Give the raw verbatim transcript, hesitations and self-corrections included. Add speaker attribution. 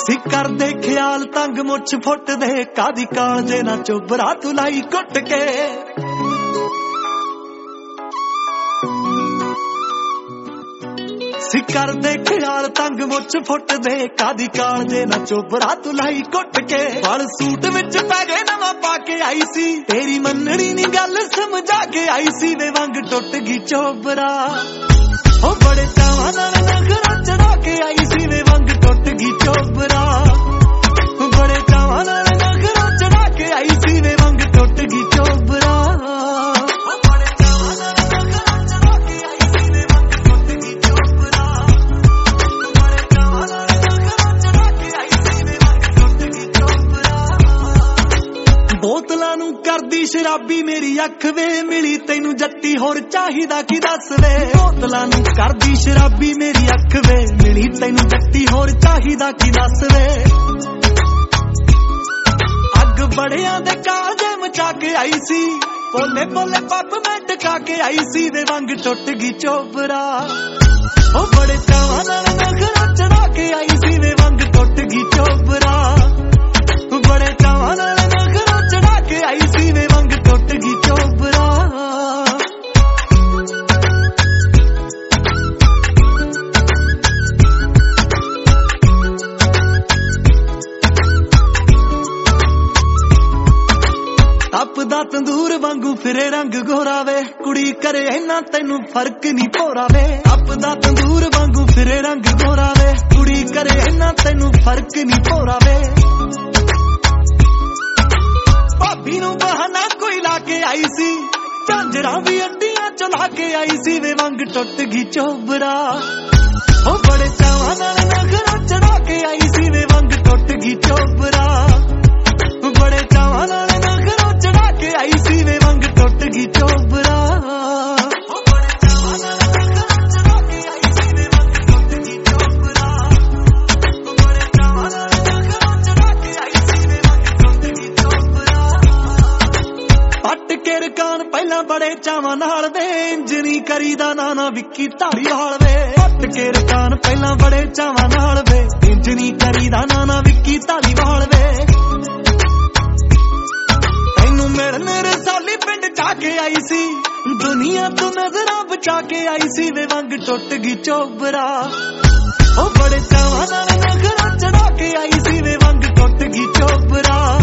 Speaker 1: सी कर दे ख्याल तंग मुछ फुट दे कादी कालजे ना चोबरा तू लाई कुट के सी कर दे ख्याल तंग मुछ फुट दे कादी कालजे ना चोबरा तू लाई कुट के वाल सूट विच पै गए नवां पाके आई सी तेरी मनणी नी गल समझा के आई सी वे वंग टुट गई चोबरा ओ बड़े चावां नाल नखरा चढ़ा के आई सी वे वंग टुट गई चोबरा बड़े चावां नाल नखरा चढ़ा के आई सी वे वंग टुट गई चोबरा बड़े चावां नाल नखरा चढ़ा के आई सी वे वंग टुट गई चोबरा बड़े चावां नाल नखरा चढ़ा के आई सी वे वंग टुट गई चोबरा बोतलां नूं करदी शराबी मेरी अख वे मिली तैनू जट्टी होर चाहिदा की दस वे बोतलां नूं करदी शराबी मेरी अख वे मिली तैनू जट्टी होर चाहिदा की दस वे अग बड़ियां दे काजे मचा के आई सी पोले पोले पप मैं टका के आई सी वे वंग टुट गई चोबरा ओ बड़े चावां नाल नखरा चढ़ा के आई सी वे वंग टुट गई चोबरा बड़े चावां नाल नखरा चढ़ा के आई सी वे वंग टुट गई चोबरा तपदा तंदूर वांगू फिरे रंग गोरा वे कुड़ी करे इन्ना तैनू फर्क नी पोरा वे तपदा तंदूर वांगू फिरे रंग गोरा वे कुड़ी करे इन्ना तैनू फर्क नी पोरा वे भाभी नू बहाना कोई लाके आई सी झांजरा भी अड्डियां चला के आई सी वे वंग टुट गई चोबरा ओ बड़े चावां नाल नखरा चढ़ा के आई सी वे वंग टुट गई चोबरा बड़े चावां नाल नखरा चढ़ा के आई सी वे वंग टुट गई चोबरा बड़े चावां नाल नखरा चढ़ा के आई सी वे वंग टुट गई चोबरा बड़े चावां नाल नखरा चढ़ा के आई सी वे वंग टुट गई चोबरा पट के रकान पहला बड़े चावां नाल दे इंजनी करीदा नाना विक्की धारीवाल वे पट के रकान पहला बड़े चावां नाल वे इंजनी करीदा नाना विक्की धारीवाल वे मिलने रसाली पिंड जाके आई सी दुनिया तो नजरा बचा के आई सी वे वंग टुट गई चोबरा ओ बड़े चावां नाल नखरा चढ़ा के आई सी वे वंग टुट गई चोबरा।